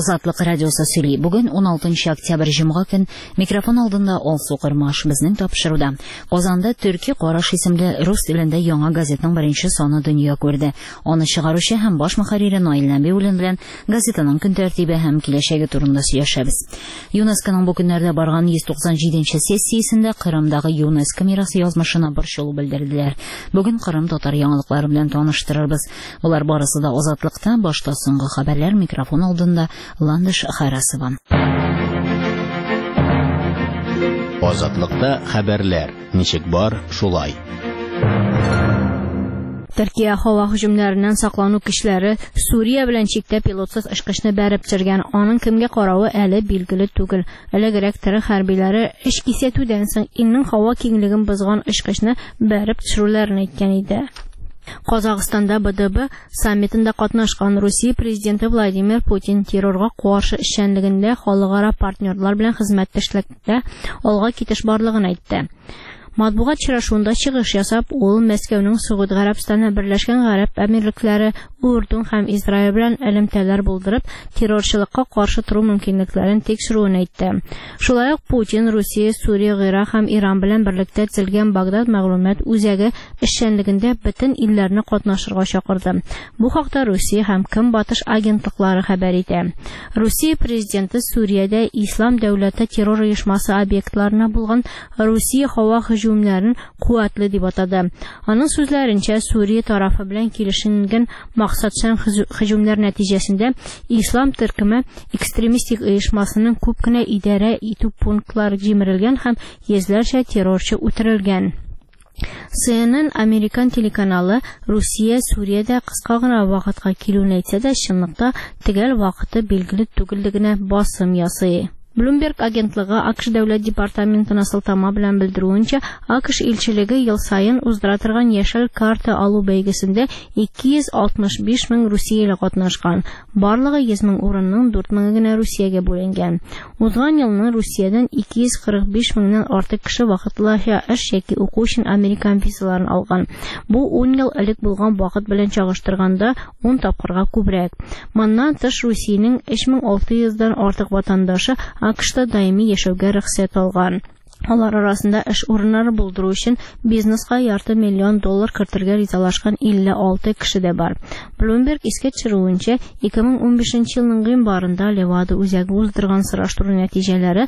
Азатлык радиосы сөйли. Бүген 16 октябрь җомга көн микрофон алдында Алсу Кырмаш безнең тапшыруда. Казанда Төрки Караш исемле рус телендә яңа газетаның беренче саны дөнья күрде. Аны чыгаручы һәм баш мөхәррире Наил Нәбиуллин белән газетаның көн тәртибе һәм киләчәге турында сөйләшәбез. ЮНЕСКОның бу көннәрдә барган 197-нче сессиясендә Кырымдагы ЮНЕСКО мирасы язмышына борчылу белдерделәр. Бүген Кырым татар яңалыклары белән таныштырырбыз. Булар барысы да Азатлыкта, башта соңгы хәбәрләр микрофон алдында Ландыш Харасова. Азатлыкта хәбәрләр. Ничек бар, шулай. Төркия һава һөҗүмнәреннән саклану көчләре Сурия белән чиктә пилотсыз очкычны бәреп төшергән. Аның кемгә каравы әле билгеле түгел. Элегрәк төрек хәрбиләре эш кисәтүдән соң илнең һава киңлеген бозган очкычны бәреп төшерүләрен әйткән иде. Казакъстанда БДБ саммитында катнашкан Русия президенты Владимир Путин террорга каршы эшчәнлегендә халыкара партнерлар белән хезмәттәшлектә алга китеш барлыгын әйтте. Матбугат очрашуында чыгыш ясап, ул Мәскәүнең Сауд Гарәбстаны, Берләшкән Гарәп Әмирлекләре, Урдун һәм Израиль белән элемтәләр булдырып, террорчылыкка каршы тору мөмкинлекләрен тикшерүен әйтте. Шулай ук Путин Русия, Сурия, Ирак һәм Иран белән берлектә төзелгән Багдад мәгълүмат үзәге эшчәнлегендә бөтен илләрне катнашырга чакырды. Бу хакта Русия һәм Көнбатыш агентлыклары хәбәр итә. Русия президенты Суриядә Ислам дәүләте террор оешмасы объектларына булган Русия һава һөҗүмнәрен куәтле дип атады. Аның сүзләренчә, Сурия тарафы белән килешелгән максатчан һөҗүмнәр нәтиҗәсендә Ислам төркеме экстремистик оешмасының күп кенә идарә итү пунктлары җимерелгән һәм йөзләрчә террорчы үтерелгән. CNN Американ телеканалы Русия Суриядә кыска гына вакытка килүен әйтсә дә, чынлыкта төгәл вакыты билгеле түгеллегенә басым ясый. Bloomberg агентлыгы АКШ дәүләт департаментына сылтама белән белдерүенчә, АКШ илчелеге ел сайын уздыра торган яшел карта алу бәйгесендә 265 мең русияле катнашкан. Барлыгы 100 мең урынның 4 меңе генә Русиягә бүленгән. Узган елның Русиядән 245 меңнән артык кеше вакытлыча эш яки уку өчен Американ визаларын алган. Бу 10 ел элек булган вакыт белән чагыштырганда 10 тапкырга күбрәк. Моннан тыш Русиянең 3600дан артык ватандашы АКШта даими яшәүгә рөхсәт алган. Алар арасында эш урыннары булдыру өчен бизнеска $500 миллион кертергә ризалашкан 56 кеше дә бар. Bloomberg искә төшерүенчә, 2015 елның гыйнварында Левада үзәге уздырган сораштыру нәтиҗәләре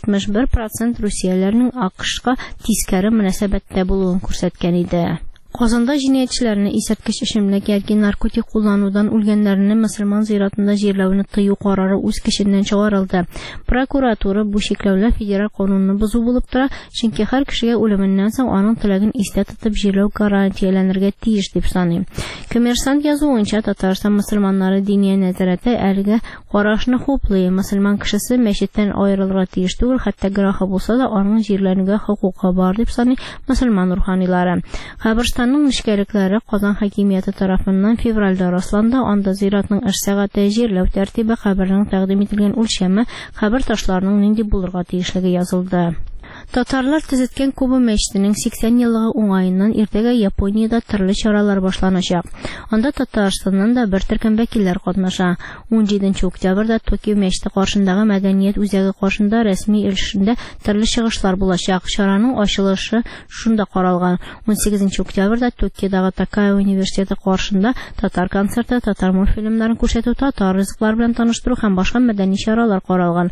71% русияләрнең АКШка тискәре мөнәсәбәттә булуын күрсәткән иде. Казанда җинаятьчеләрне исерткеч эчемлек яки наркотик кулланудан үлгәннәрне мөселман зиратында җирләүне тыю карары үз көченнән чыгарылды. Прокуратура бу чикләүләр федераль канунны бозу булып тора, чөнки һәр кешегә үлеменнән соң аның теләген истә тотып җирләү гарантияләнергә тиеш дип саный. Коммерсант язуынча, Татарстан мөселманнары дини нәзарәте әлегә карашны хуплый. Мөселман кешесе мәчеттән аерылырга тиеш түгел, хәтта граха булса да аның җирләргә хокукы бар дип саный мөселман руханилары. Каберстанның нечкәлекләре Казан хакимияте тарафыннан февральдә расланды. Анда зиратның эш сәгате, җирләү тәртибе, кабернең тәкъдим ителгән үлчәме, кабер ташларының нинди булырга тиешлеге язылды. Татарлар төзеткән Куба мәчетенең 80 еллыгы уңаеннан иртәгә Япониядә төрле чаралар башланачак. Анда Татарстаннан да бер төркем вәкилләр катнаша. 17 октябрьдә Токио мәчете каршындагы мәдәният үзәге каршында рәсми өлешендә төрле чыгышлар булачак. Чараның ачылышы шунда каралган. 18 октябрьдә Токиодагы Такая университеты каршында татар концерты, татар мультфильмнарын күрсәтү, татар ризыклар белән таныштыру һәм башка мәдәни чаралар каралган.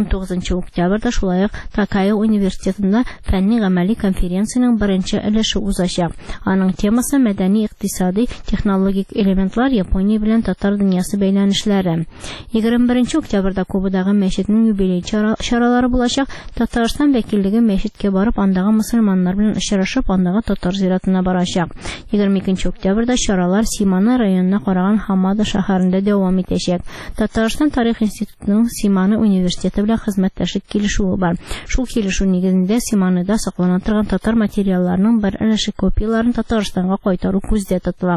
19 октябрьдә шулай ук Такая университетында фәнни-гамәли конференцияның беренче өлеше узачак. Аның темасы мәдәни, икътисади, технологик элементлар Япония белән татар дөньясы бәйләнешләре. 21 октябрьдә Кубадагы мәчетнең юбилей чаралары булачак. Татарстан вәкиллеге мәчеткә барып, андагы мөселманнар белән очрашып, андагы татар зиратына барачак. 22 октябрьдә чаралар Симаны районына караган Хамада шәһәрендә дәвам итәчәк. Татарстан тарих институтының Симаны университеты белән хезмәттәшлек килешүе бар. Шул килешү нигезендә Симаныда саклана торган татар материалларының бер өлеше копияларын Татарстанга кайтару күздә тотыла.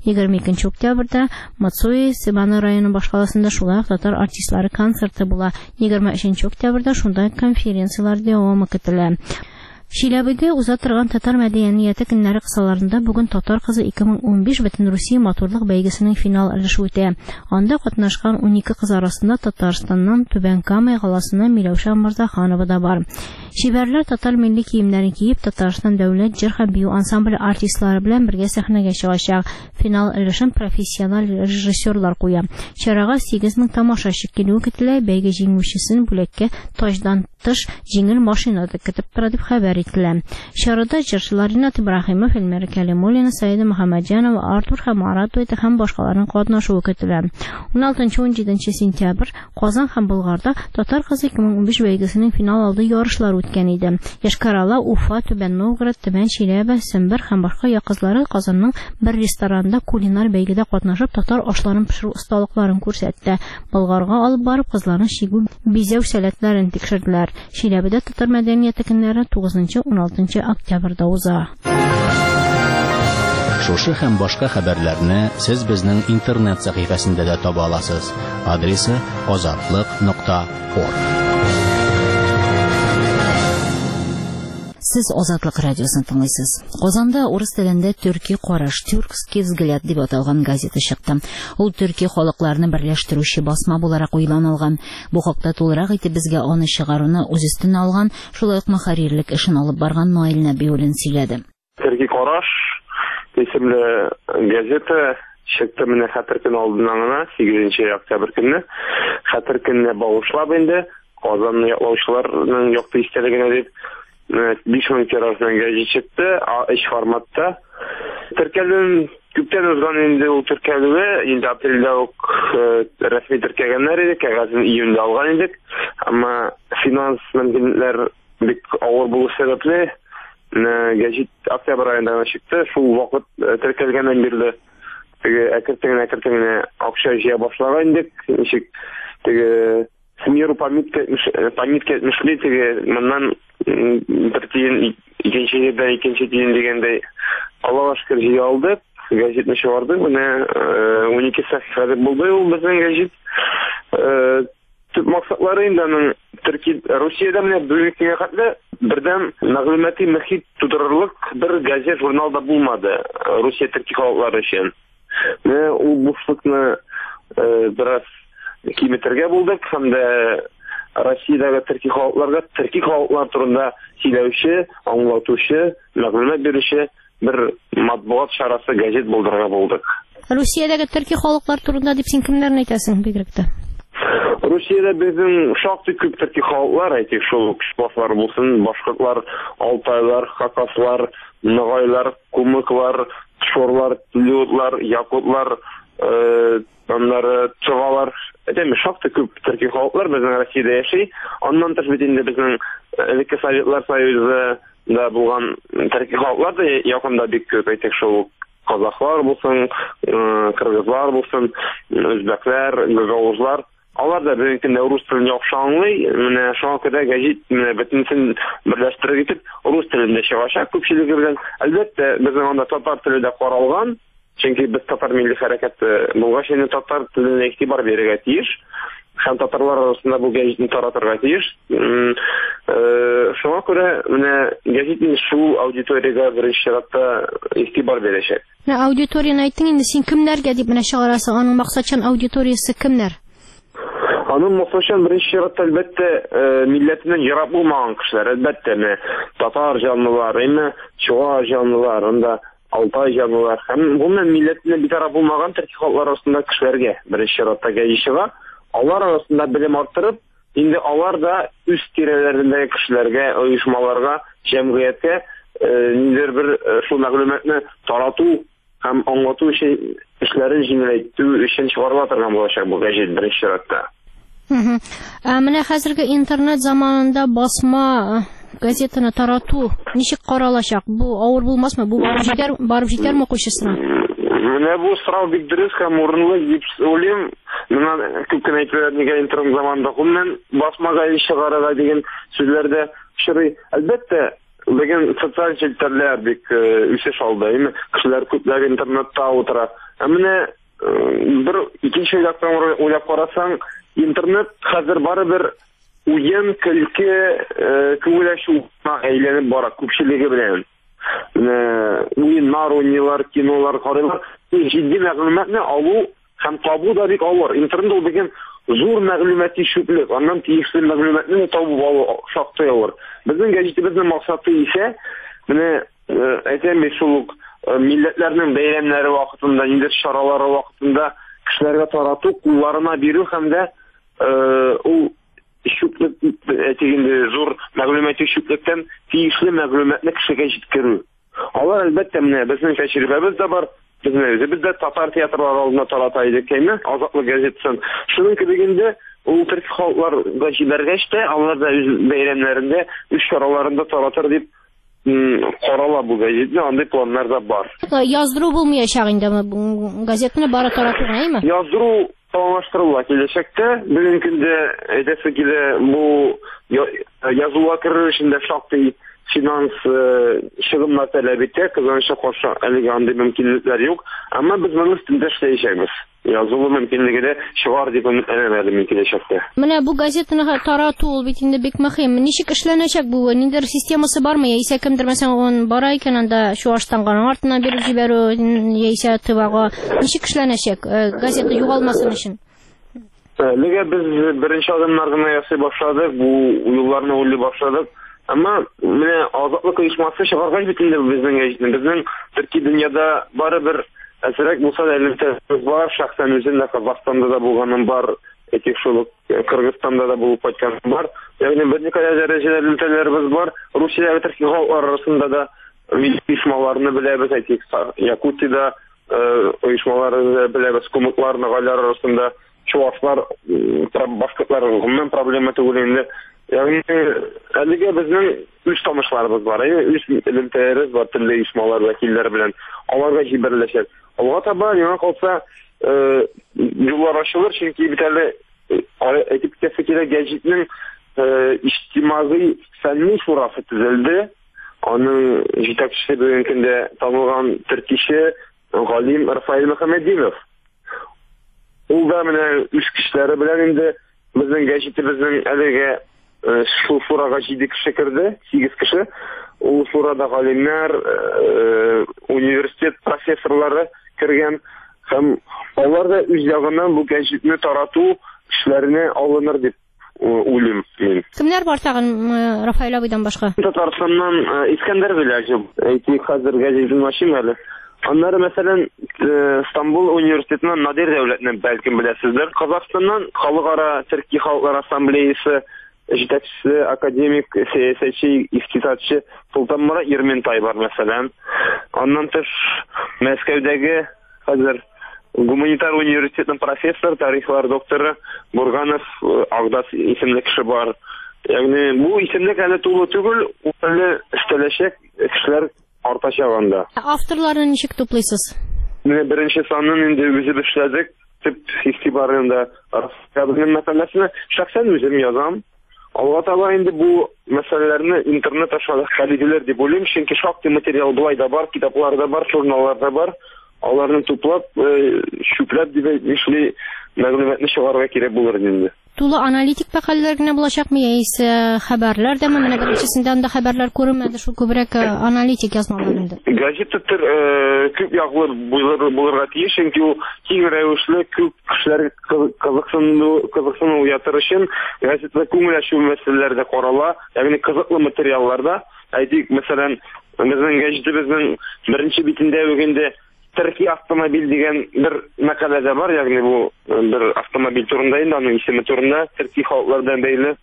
22 октябрьдә Мацуи Симаны районы башкаласында шулай ук татар артистлары концерты була. 23 октябрьдә шунда конференциялар дәвамы көтелә. Шиләбедә уза торган татар мәдәнияте көннәре кысаларында бүген татар кызы 2015 бөтен Русия матурлык бәйгесенең финал өлеше үтә. Анда катнашкан 12 кыз арасында Татарстаннан Түбән Кама каласыннан Миләүшә Мырзаханова да бар. Шибәрләр татар милли киемнәрен киеп Татарстан дәүләт җыр һәм бию ансамбле артистлары белән бергә сәхнәгә чыгачак. Финал өлешен профессиональ режиссерлар куя. Чарага 8000 тамашачы килү көтелә. Бәйге җиңүчесен бүләккә таждан тыш җиңел машина да көтеп тора дип хәбәр ителә. Чарада җырчылар Ринат Ибраһимов, Эльмира Кәлимуллина, Саида Мөхәммәдҗанова, Артур һәм Марат Дуэты һәм башкаларның катнашуы көтелә. 16-17 сентябрь Казан һәм Болгарда Татар кызы 2015 бәйгесенең финал алды ярышлары үткән иде. Яшкарала, Уфа, Түбән Новгород, Төмән, Чиләбе, Сембер һәм башка якызлары Казанның бер ресторанында кулинар бәйгедә катнашып татар ашларын пешерү осталыкларын күрсәтте. Болгарга алып барып кызларның чигү бизәү сәләтләрен тикшерделәр. Шиләбедә татар мәдәнияте көннәре 9-16 октябрьдә уза. Шушы һәм башка хәбәрләрне сез безнең интернет сәхифәсендә дә таба аласыз. Адресы azatlык.org. Сез Азатлык радиосын тыңлыйсыз. Казанда урыс телендә Төрки караш, Тюркский взгляд дип аталган газета чыкты. Ул төрки халыкларны берләштерүче басма буларак уйланылган. Бу хакта тулырак итеп безгә аны чыгаруны үз өстенә алган, шулай ук мөхәррирлек эшен алып барган Наил Нәбиуллин сөйләде. Төрки караш исемле газета чыкты менә хәтер көн алдыннан гына 8 октябрь көнне. Хәтер көнне багышлап инде Казанны яклаучыларның якты истәлегенә дип 5000 тираждан газета чыкты, A3 форматта. Теркәлүен күптән узган инде ул теркәлүе, инде апрельдә ук рәсми теркәгәннәр иде, кәгазен июньдә алган идек. Әмма финанс мөмкинлекләр бик авыр булу сәбәпле газет октябрь аенда чыкты. Шул вакыт теркәлгәннән бирле әкрен-әкрен акча җыя башлаган идек. Ничек Смиру памятка мишли моннан бер тиен икенче тиен дигәндәй Аллага шөкер җыя алдык. Газетны чыгардык. Менә 12 сәхифәдә булды ул безнең газет. Төп максатлары инде Русиядә менә бүлеккә хәтле бердәм мәгълүмати мөхит тудырырлык бер газет, журнал да булмады Русия төрки халыклары өчен. Менә ул бушлыкны бераз киметергә булдык һәм дә Россиядәге төрки халыклар турында сөйләүче, аңлатучы, мәгълүмат бирүче бер матбугат чарасы газет булдырырга булдык. Русиядәге төрки халыклар турында дип син кемнәрне әйтәсең бигрәктә? Русиядә безнең шактый күп төрки халыклар, әйтик, шул кышбашлар булсын, башкортлар, алтайлар, хакаслар, ныгайлар, кумыклар, шорлар, людлар, якутлар, аннары чыгалар. Әйтәм, шактый күп төрки халыклар безнең Россиядә яши. Аннан тыш бит инде безнең элекке Советлар Союзы да булган төрки халыклар да якында бик күп, әйтик, шул казаклар булсын, кыргызлар булсын, үзбәкләр, гагаузлар. Алар да бүгенге көндә рус телен яхшы аңлый. Менә шуңа күрә газет бөтенсен берләштереп итеп рус телендә чыгачак күпчелеге белән. Әлбәттә, безнең анда татар теле дә каралган. Чөнки без татар милли хәрәкәте булгач, инде татар теленә игътибар бирергә тиеш. Һәм татарлар арасында бу газетны таратырга тиеш. Шуңа күрә менә газетны шул аудиториягә беренче чиратта игътибар бирәчәк. Аудиторияны әйттең инде, син кемнәргә дип менә чыгарасың? Аның максатчан аудиториясы кемнәр? Аның максатчан беренче чиратта әлбәттә милләтеннән ерак булмаган кешеләр, әлбәттә татар җанлылар, чуа җанлылар, анда алтай җанлылар һәм гомумән милләтеннән битараф булмаган төрки халыклар арасында кешеләргә беренче чиратта газет чыга. Алар арасында белем арттырып, инде алар да үз тирәләрендәге кешеләргә, оешмаларга, җәмгыятькә ниндидер бер шул мәгълүматны тарату һәм аңлату эшләрен җиңеләйтү өчен чыгарыла торган булачак бу газет беренче чиратта. Менә хәзерге интернет заманында басма газетаны тарату ничек каралачак? Бу авыр булмасмы? Бу барып җитәрме укучысына? Менә бу сорау бик дөрес һәм урынлы дип уйлыйм. Менә күп кенә әйтәләр, нигә интернет заманында гомумән басма газет чыгарырга дигән сүзләрдә чырый. Әлбәттә, бүген социаль челтәрләр бик үсеш алды. Кешеләр күпләр интернетта утыра. Менә бер икенче яктан уйлап карасаң, интернет хәзер барыбер уен, көлке, күңел ачуына әйләнеп бара күпчелеге белән. Уеннар уйныйлар, кинолар карыйлар. Җитди мәгълүматны алу һәм табу да бик авыр. Интернет ул дигән зур мәгълүмати чүплек. Аннан тиешле мәгълүматны табып алу шактый авыр. Безнең гәҗитебезнең максаты исә менә әйтәм бит шул милләтләрнең бәйрәмнәре вакытында, инде чаралары вакытында кешеләргә тарату, кулларына бирү һәм дә ул чүплек әйтегендә зур мәгълүмати чүплектән тиешле мәгълүматны кешегә җиткерү. Алар әлбәттә менә безнең тәҗрибәбез дә бар. Бездә татар театрлары алдына тарата идек, әйме? Азатлык газетасын. Шуның кебегендә ул төрки халыкларга җибәргәч тә, алар да үз бәйрәмнәрендә, үз чараларында таратыр дип карала бу газетны, андый планнар да бар. Яздыру булмаячак инде газетаны бары тарату генәме? Яздыру планлаштырыла киләчәктә. Бүген көндә әйтәсе килә бу язуга керер өчен дә шактый финанс чыгымнар таләп итә. Кызганычка каршы әлегә андый мөмкинлекләр юк. Әмма без моның өстендә эшләячәкбез. Язылу мөмкинлеге дә чыгар дип өметләнәм киләчәктә. Менә бу газетаны тарату ул бит инде бик мөһим. Ничек эшләнәчәк бу? Ниндидер системасы бармы? Яисә кемдер мәсәлән он бара икән анда Чуаштанга артына биреп җибәрү, яисә тыбага. Ничек эшләнәчәк газета югалмасын өчен? Әлегә без беренче адымнар гына ясый башладык, бу юлларны уйлый башладык. Әмма менә азатлык оешмасы чыгаргач бит инде безнең гәҗитне. Безнең Төрки дөньяда барыбер әсәрәк булса да элемтәләр бар. Шәхсән үзем дә Казахстанда да булганым бар, әйтик шул Кыргызстанда да булып кайтканым бар. Ягъни берникадәр дәрәҗәдә элемтәләребез бар. Русиядә төрки халыклар арасында да оешмаларны беләбез, әйтик Якутиядә оешмаларны беләбез, кумыклар, ногалар арасында, чуашлар, башкортлар гомумән проблема түгел инде. Ягъни әлегә безнең үз танышларыбыз бар, үз элемтәләребез бар, төрле оешмалар вәкилләре белән аларга җибәреләчәк. Алга таба яңа калса юллар ачылыр, чөнки бит әле әйтеп китәсе кирәк, гәҗитнең иҗтимагый фәнни шурасы төзелде. Аның җитәкчесе бүген көндә танылган төркиче галим Рафаил Мөхәммәдинов. Ул да менә үз кешеләре белән инде безнең гәҗитебезнең әлегә шул шурага 7 кеше керде, 8 кеше. Ул шурада галимнәр, университет профессорлары кергән һәм алар да үз ягыннан бу гәҗитне тарату эшләренә алыныр дип уйлыйм мин. Кемнәр бар тагын Рафаил абыйдан башка? Татарстаннан Искәндәр Виләҗев, әйтик хәзер гәҗитен ачыйм әле. Аннары мәсәлән Стамбул университетыннан Надир Дәүләтне бәлкем беләсездер. Казахстаннан Халыкара Төрки халыклар ассамблеясы җитәкчесе академик сәясәтче ихтисатчы Султанмурат Ерментай бар мәсәлән. Аннан тыш Мәскәүдәге хәзер гуманитар университетының профессор, тарихлар докторы Бурганов Агдас исемле кеше бар. Ягъни бу исемлек әле тулы түгел, әле эшләшәк кешеләр артачак анда. Авторларны ничек туплыйсыз? Менә беренче санын инде үзебез эшләдек. Төп игътибарында Рафаилның мәкаләсенә шәхсән үзем язам. Алга таба инде бу мәсьәләләрне интернет аша хәл ителер дип уйлыйм, чөнки шактый материал булай да бар, китапларда бар, журналларда бар. Аларны туплап, чүпләп дип эшли мәгълүматны чыгарга кирәк булыр инде. Тулы аналитик мәкаләләр генә булачакмы, яисә хәбәрләр дәме? Менә беренчесендә анда хәбәрләр күренмәде, шул күбрәк аналитик язмалар инде. Газета күп яклы булырга тиеш, чөнки ул киң рәвешле күп кешеләр кызыксыну уятыр өчен газетада күңел ачу мәсьәләләр дә карала, ягъни кызыклы материалларда. Әйтик, мәсәлән, безнең газетебезнең беренче битендә үгендә Төрки автомобиль дигән бер мәкалә дә бар, ягъни бу бер автомобиль турында инде, аның исеме турында, төрки халыклар белән бәйле.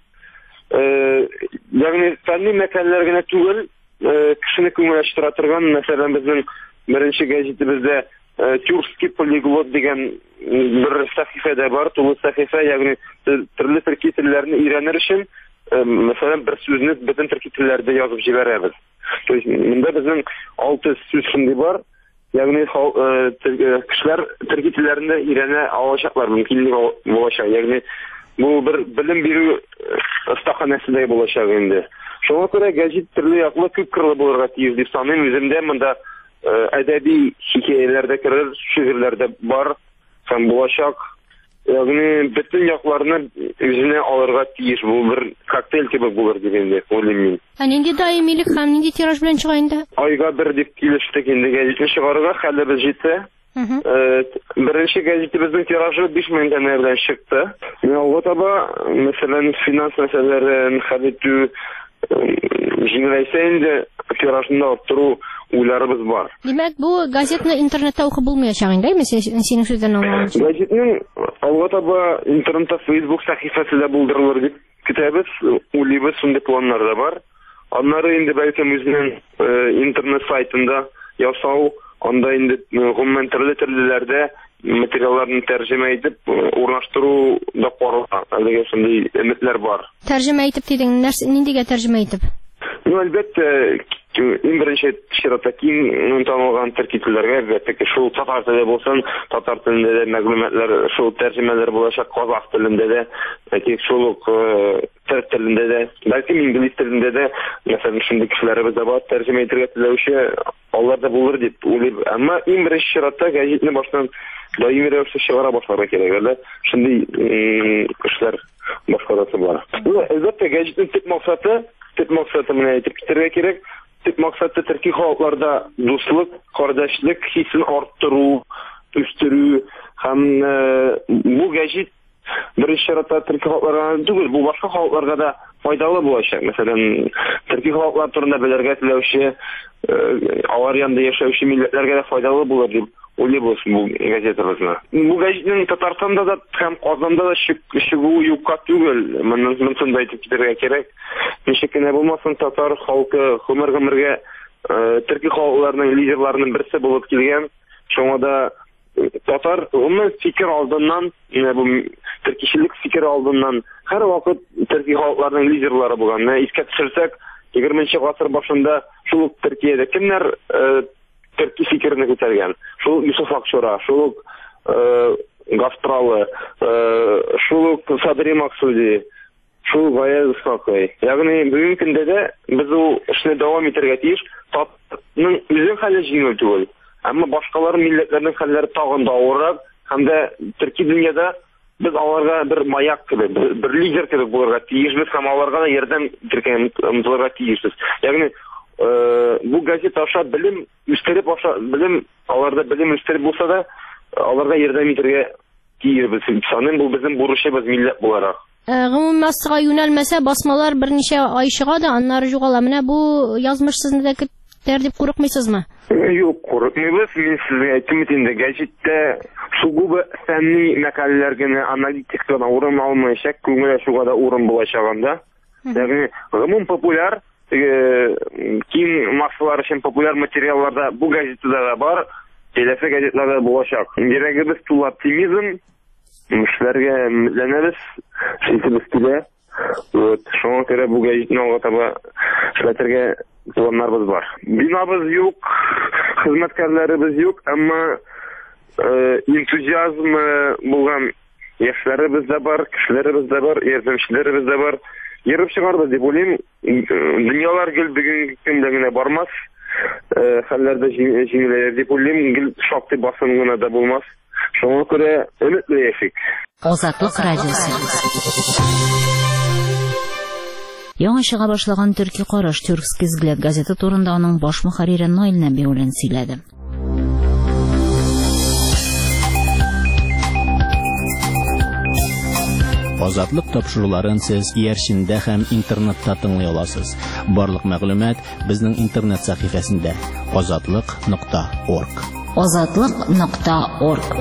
Ягъни фәнни мәкаләләр генә түгел, кешене күңел ачтыра торган, мәсәлән, безнең беренче газетебездә Тюркский полиглот дигән бер сәхифә дә бар, тулы сәхифә, ягъни төрле төрки телләрне өйрәнер өчен, мәсәлән, бер сүзне бөтен төрки телләрдә язып җибәрәбез. То есть, монда безнең 6 сүз шундый бар. Ягъни кешеләр төрки телләрендә өйрәнә алачаклар, мөмкинлек булачак. Ягъни бу бер белем бирү стаханәсендә булачак инде. Шуңа күрә гәҗит төрле яклы күп кырлы булырга тиеш дип саныйм. Үземдә монда әдәби хикәяләр дә керер, шигырьләр дә бар һәм булачак. Ягъни бөтен якларны үзенә алырга тиеш, бу бер коктейль кебек булыр дигәндә уйлыйм мин. Нинди даимилек һәм нинди тираж белән чыга инде? Айга бер дип килештек инде гәзитне чыгарырга, хәлебез җитә. Беренче гәзитебезнең тиражы 5000 данә белән чыкты. Алга таба, мәсәлән, финанс мәсьәләләрен хәл итү җиңеләйсә инде тиражны арттыру уйларыбыз бар. Димәк, бу газетаны интернетта укып булмаячак инде, синең сүздән аңлаганча. Газетның алга таба интернетта Facebook сәхифәсендә булдырылыр дип көтәбез, уйлыйбыз, шундый планнар да бар. Аннары инде бәлкем үзенең интернет сайтында ясау, анда инде гомумән төрле-төрлеләрдә материалларны тәрҗемә итеп урнаштыру да карала. Әлегә шундый өметләр бар. Тәрҗемә итеп дидең, ниндигә тәрҗемә итеп? Әлбәттә, иң беренче чиратта киң танылган төрки телләргә, әлбәттә, шул татар телендә булсын, татар телендә дә мәгълүматлар, шул тәрҗемәләр булачак, казак телендә дә, тик шул ук төрк телендә дә, бәлки инглиз телендә дә, мәсәлән, шундый кешеләребез дә бар, тәрҗемә итәргә теләүче, алар да булыр дип уйлыйм. Әмма иң беренче чиратта гәзитне баштан даими рәвештә чыгара башларга кирәк, әле шундый эшләр башкарасы бар. Әлбәттә, гәзитнең төп максаты менә әйтеп китәргә кирәк. Төп максаты төрки халыкларда дуслык, кардәшлек хисен арттыру, үстерү һәм бу гәзит беренче чиратта төрки халыкларга түгел, бу башка халыкларга да файдалы булачак. Мәсәлән, төрки халыклар турында белергә теләүче, алар янында яшәүче милләтләргә дә файдалы булыр дип уйлыйбыз бу газетабызны. Бу газетның Татарстанда да һәм Казанда да чыгуы юкка түгел. Моны да әйтеп китәргә кирәк. Ничек кенә булмасын, татар халкы гомергә төрки халыкларының лидерларының берсе булып килгән. Шуңа да татар гомумән фикер алдыннан, бу төркичелек фикер алдыннан һәр вакыт төрки халыкларының лидерлары булган. Искә төшерсәк, 20нче гасыр башында шул Төркиядә кемнәр төрки фикерне күтәргән? Шул Юсуф Акчура, шул Гастралы, шул Садри Максуди, шул Гаяз Исхакый. Ягъни бүгенге көндә дә без ул эшне дәвам итәргә тиеш. Татның үзен хәле җиңел түгел. Әмма башкалар милләтләрнең хәлләре тагын да авыррак, һәм дә төрки дөньяда без аларга бер маяк кебек, бер лидер кебек булырга тиешбез һәм аларга да ярдәм итәргә омтылырга тиешбез. Ягъни бу газет аша белем үстереп белем, аларда белем үстереп булса да, аларга ярдәм итәргә тиешбез. Саным бу безнең бурычыбыз милләт буларак. Гомумән массага юнәлмәсә, басмалар берничә ай чыга да, аннары югала. Менә бу язмыш сезне дә көтәр дип курыкмыйсызмы? Юк, курыкмыйбыз. Мин сезгә әйтим инде, газетта сугубы фәнни мәкаләләр генә, аналитикадан урын алмаячак, күңеле шуга да урын булачагында. Ягъни гомум популяр, киң массалар өчен популяр материалларда бу газетада да бар, киләсе газетларда булачак. Йөрәгебез тулы оптимизм, эшләргә өметләнәбез, шикелле килә. Шуңа күрә бу газетны алга таба эшләтергә планнарыбыз бар. Бинабыз юк, хезмәткәрләребез юк, әмма энтузиазм булган яшьләребез дә бар, кешеләребез дә бар, ярдәмчеләребез дә бар. Йөреп чыгарбыз дип уйлыйм. Дөньялар гел бүгенге көндә генә бармас, хәлләрдә җиңеләер дип уйлыйм. Гел шактый басым гына да булмас. Шуңа күрә өметле яшик. Азатлык радиосы. Яңа чыга башлаган Төрки караш Тюркский взгляд газеты турында аның баш мөхәррире Наил Нәбиуллин сөйләде. Азатлык тапшыруларын сез иярчендә һәм интернетта тыңлый аласыз. Барлык мәгълүмат безнең интернет сәхифәсендә azatlyk.org. azatlyk.org.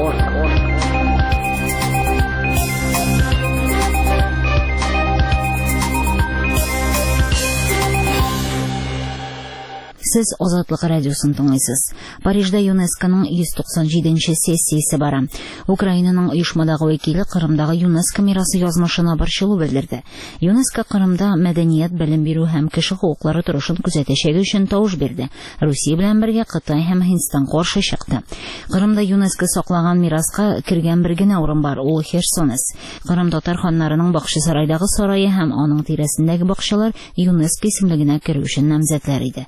Сез Азатлык радиосын тыңлыйсыз. Парижда ЮНЕСКОның 197-нче сессиясе бара. Украинаның оешмадагы вәкиле Кырымдагы ЮНЕСКО мирасы язмышына борчылу белдерде. ЮНЕСКО Кырымда мәдәният, белем бирү һәм кеше хукуклары торышын күзәтәчәге өчен тавыш бирде. Русия белән бергә Кытай һәм Һиндстан каршы чыкты. Кырымда ЮНЕСКО саклаган мираска кергән бер генә урын бар, ул Херсонес. Кырым татар ханнарының Бакчасарайдагы сарае һәм аның тирәсендәге бакчалар ЮНЕСКО исемлегенә керү өчен намзәтләр иде.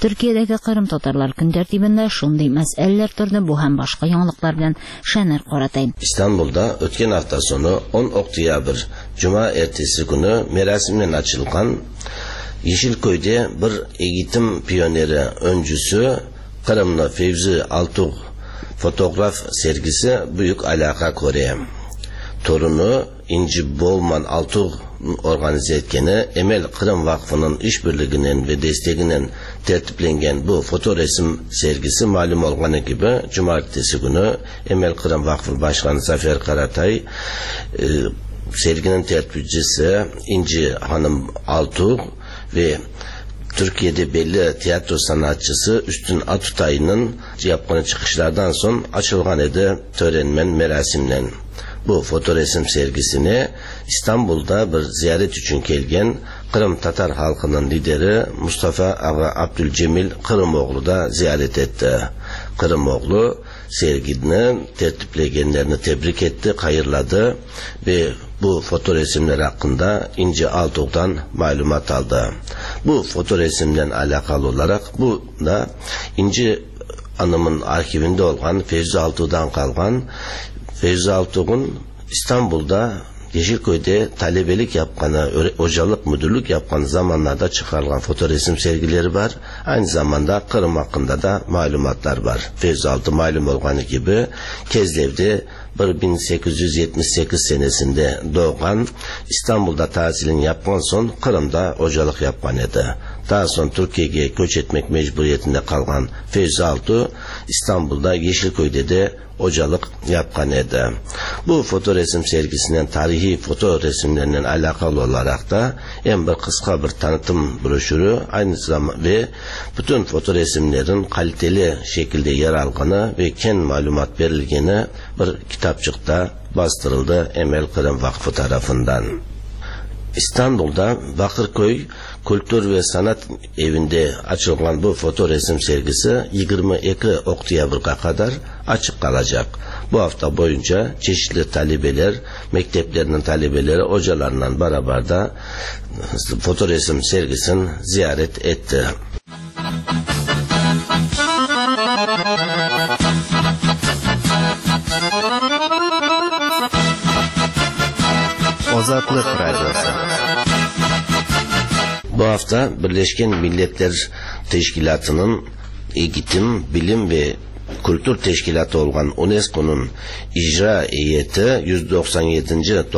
Türkiye'deki Kırım Tatarlar gün tertibinde şunday meseleler turdu. Bu hem başka yanlıklar bilen Şener Qoratay. İstanbul'da ötken hafta sonu 10 Oktyabr Cuma ertesi günü merasimden açılgan Yeşilköy'de bir eğitim piyoneri öncüsü Kırımlı Fevzi Altug fotoğraf sergisi büyük alaka koruyor. Torunu İnci Bolman Altug organize etkeni Emel Kırım Vakfı'nın işbirliğinin ve desteğinin tertiplengen bu fotoresim sergisi malum olganı gibi cumartesi günü Emel Kırım Vakfı Başkanı Zafer Karatay serginin tertipçisi İnci Hanım Altug ve Türkiye'de belli tiyatro sanatçısı Üstün Atutay'ın yaptığı çıkışlardan son açılgan edi törenmen merasimlen. Bu fotoresim sergisini İstanbul'da bir ziyaret için gelgen Kırım Tatar halkının lideri Mustafa Ağa Abdülcemil Kırımoğlu da ziyaret etti. Kırımoğlu serginin tertipleyenlerini tebrik etti, hayırladı ve bu fotoresimler hakkında İnci Altug'dan malumat aldı. Bu fotoresimden alakalı olarak bu da İnci Hanım'ın arşivinde olan Fevzi Altug'dan kalgan Fevzi Altug'un İstanbul'da Yeşilköy'de talebelik yapkanı, hocalık, müdürlük yapkanı zamanlarda çıkarılan fotoresim sergileri var. Aynı zamanda Kırım hakkında da malumatlar var. Fevzi Altug malum olganı gibi Kezlev'de 1878 senesinde doğan, İstanbul'da tahsilini yapkan son Kırım'da hocalık yapkan edi. Daha sonra Türkiye'ye göç etmek mecburiyetinde kalan Fevzi Altug İstanbul'da Yeşilköy'de de hocalık yapkan edi. Bu fotoresim sergisinden tarihi fotoresimlerinden alakalı olarak da en bir kısa bir tanıtım broşürü aynı zamanda ve bütün fotoresimlerin kaliteli şekilde yer alganı ve ken malumat verilgeni bir kitapçıkta bastırıldı Emel Kırım Vakfı tarafından. İstanbul'da Bakırköy Kültür ve Sanat Evi'nde açılan bu fotoresim sergisi 22 Oktyabır'a kadar açık kalacak. Bu hafta boyunca çeşitli talebeler, mekteplerinin talebeleri, hocalarla beraber de fotoresim sergisini ziyaret etti. Ozatlık Radyosu. Bu hafta Birleşken Milletler Teşkilatı'nın Eğitim, Bilim ve Kültür Teşkilatı olan UNESCO'nun icra heyeti 197.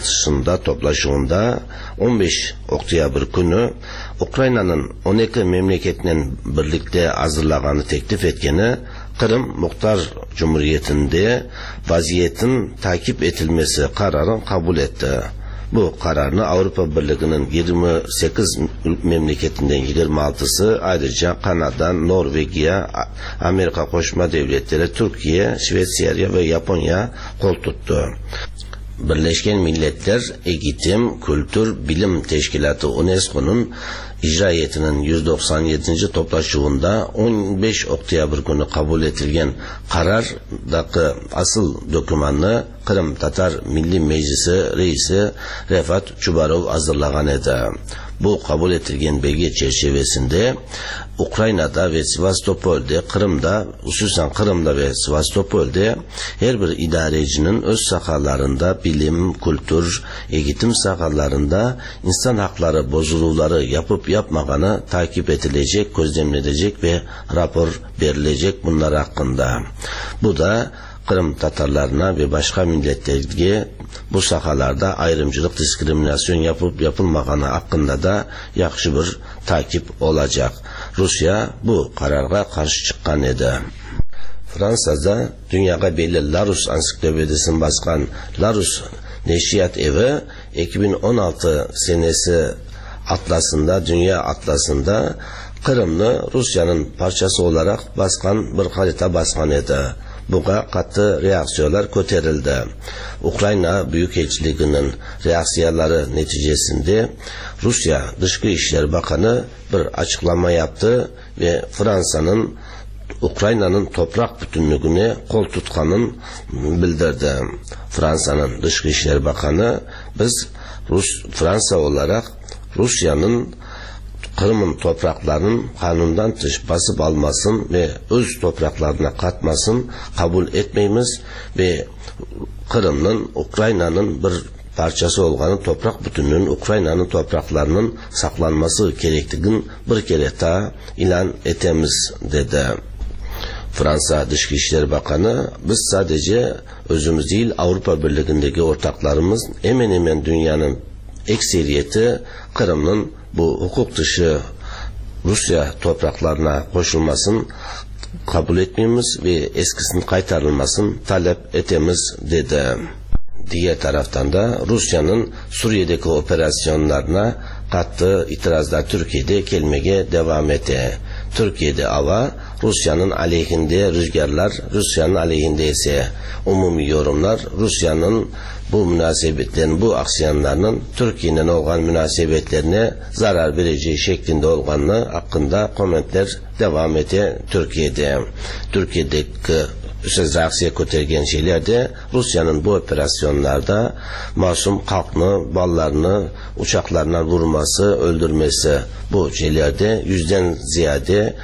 toplaşığında 15 Oktyabr günü Ukrayna'nın 12 memleketinden birlikte hazırlağını teklif etkeni Kırım Muhtar Cumhuriyeti'nde vaziyetin takip edilmesi kararını kabul etti. Bu kararını Avrupa Birliği'nin 28 memleketinden 26'sı ayrıca Kanada, Norveçya, Amerika Koşma Devletleri, Türkiye, Şveçya ve Japonya kol tuttu. Birleşken Milletler Eğitim, Kültür, Bilim Teşkilatı UNESCO'nun icra heyetinin 197. toplaşığında 15 Oktyabr günü kabul edilgen karardaki asıl dokümanını Kırım Tatar Milli Meclisi Reisi Refat Çubarov hazırlagan edi. Bu kabul edilgen belge çerçevesinde Ukrayna'da ve Sivastopol'de, Kırım'da, hususen Kırım'da ve Sivastopol'de her bir idarecinin öz sahalarında bilim, kültür, eğitim sahalarında insan hakları bozulmaları yapıp yapmağını takip edilecek, gözlemlenecek ve rapor verilecek bunlar hakkında. Bu da Kırım Tatarlarına ve başka milletlerine bu sahalarda ayrımcılık, diskriminasyon yapıp yapılmağını hakkında da yakışı bir takip olacak. Rusya bu karara karşı çıkan edi. Fransa'da dünyaya belli Larus ansiklopedisini baskan Larus Neşriyat Evi 2016 senesi atlasında, dünya atlasında Kırım'ı Rusya'nın parçası olarak baskan bir harita baskan edi. Buga katı reaksiyalar koterildi. Ukrayna Büyükelçiliğinin reaksiyaları neticesinde Rusya Dışişleri İşleri Bakanı bir açıklama yaptı ve Fransa'nın Ukrayna'nın toprak bütünlüğüne kol tutkanın bildirdi. Fransa'nın Dışişleri İşleri Bakanı biz Fransa olarak Rusya'nın Kırım'ın topraklarının kanundan dış basıp almasın ve öz topraklarına katmasın kabul etmeyimiz ve Kırım'ın Ukrayna'nın bir parçası olganı toprak bütünlüğünün Ukrayna'nın topraklarının saklanması gerektiğini bir kere daha ilan etemiz dedi. Fransa Dışişleri İşleri Bakanı, biz sadece özümüz değil Avrupa Birliği'ndeki ortaklarımız hemen hemen dünyanın ekseriyeti Kırım'ın bu hukuk dışı Rusya topraklarına koşulmasını kabul etmemiz ve eskisinin kaytarılmasını talep etemiz dedi. Diğer taraftan da Rusya'nın Suriye'deki operasyonlarına kattığı itirazlar Türkiye'de gelmeye devam etti. Türkiye'de hava Rusya'nın aleyhinde rüzgarlar, Rusya'nın aleyhinde ise umumi yorumlar Rusya'nın bu münasebetlerin, bu aksiyonlarının Türkiye'nin olan münasebetlerine zarar vereceği şeklinde olganlığı hakkında komentler devam etti Türkiye'deki söz aksiye kotergen şeyler de Rusya'nın bu operasyonlarda masum halkını, ballarını uçaklarına vurması, öldürmesi bu şeylerde yüzden ziyade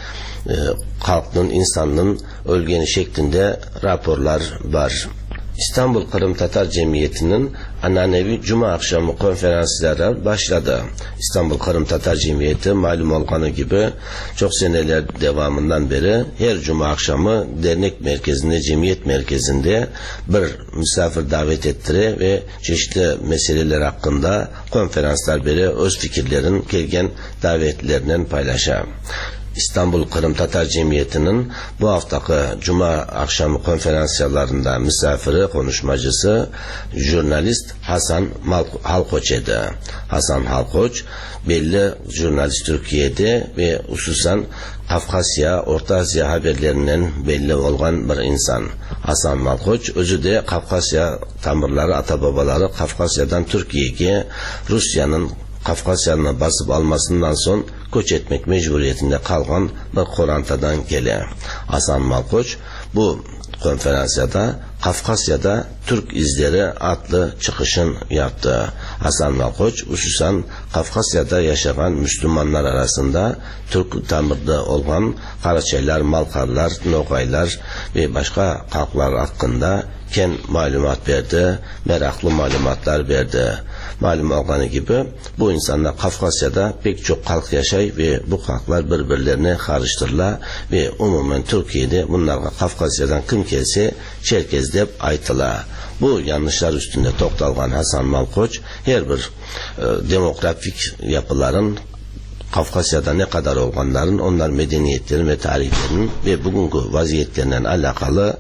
halkın, insanın ölgeni şeklinde raporlar var. İstanbul Kırım Tatar Cemiyeti'nin ananevi Cuma akşamı konferansları başladı. İstanbul Kırım Tatar Cemiyeti malum olduğu gibi çok seneler devamından beri her Cuma akşamı dernek merkezinde, cemiyet merkezinde bir misafir davet ettire ve çeşitli meseleler hakkında konferanslar beri öz fikirlerin gelgen davetlerinden paylaşa. İstanbul Kırım Tatar Cemiyeti'nin bu haftaki Cuma akşamı konferanslarında misafiri, konuşmacısı jurnalist Hasan Halkoç idi. Hasan Halkoç belli jurnalist Türkiye'de ve hususan Kafkasya, Orta Asya haberlerinden belli olan bir insan. Hasan Halkoç özü de Kafkasya tamirleri, atababaları Kafkasya'dan Türkiye'ye Rusya'nın Kafkasya'nı basıp almasından son göç etmek mecburiyetinde kalgan bir Korantadan gele. Hasan Malkoç bu konferansiyada Kafkasya'da Türk izleri adlı çıkışın yaptı. Hasan Malkoç hususan Kafkasya'da yaşayan Müslümanlar arasında Türk tamirde olan Karaçaylar, Malkarlar, Nogaylar ve başka halklar hakkında ken malumat verdi, meraklı malumatlar verdi. Malum olduğu gibi bu insanlar Kafkasya'da pek çok halk yaşay ve bu halklar birbirlerine karıştırırlar ve umumen Türkiye'de bunlar Kafkasya'dan kim gelse Çerkez deyip aytılar. Bu yanlışlar üstünde toktalgan Hasan Malkoç her bir demografik yapıların Kafkasya'da ne kadar olganların, onlar medeniyetlerin ve tarihlerinin ve bugünkü vaziyetlerinden alakalı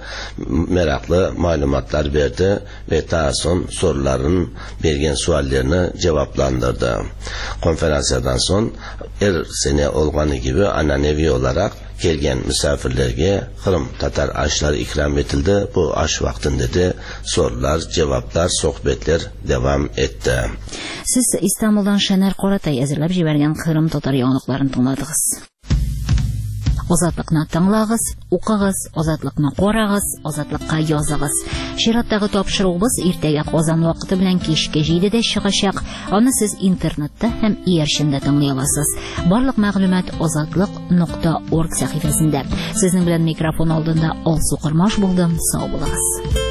meraklı malumatlar verdi ve daha son soruların bergen suallerini cevaplandırdı. Konferanslardan son her sene olganı gibi ananevi olarak gelgen misafirlerge Kırım Tatar aşları ikram etildi. Bu aş vaktinde de sorular, cevaplar, sohbetler devam etti. Siz İstanbul'dan Şener Qoratay hazırlap jibergen Kırım Tatar yanıqlarını tыңladыңыз. Ozatlıqны тыңлағыз, оқығыз, озатлықны қорағыз, озатлыққа язығыз. Шираттағы тапшыруыбыз иртәгә Казан вакыты белән кичке 7:00 чыгачак. Аны сез интернетта һәм иярчендә тыңлый аласыз. Барлык мәгълүмат ozatliq.org сәхифәсендә. Сезнең белән микрофон алдында Алсу Кырмаш булдым. Сау булыгыз.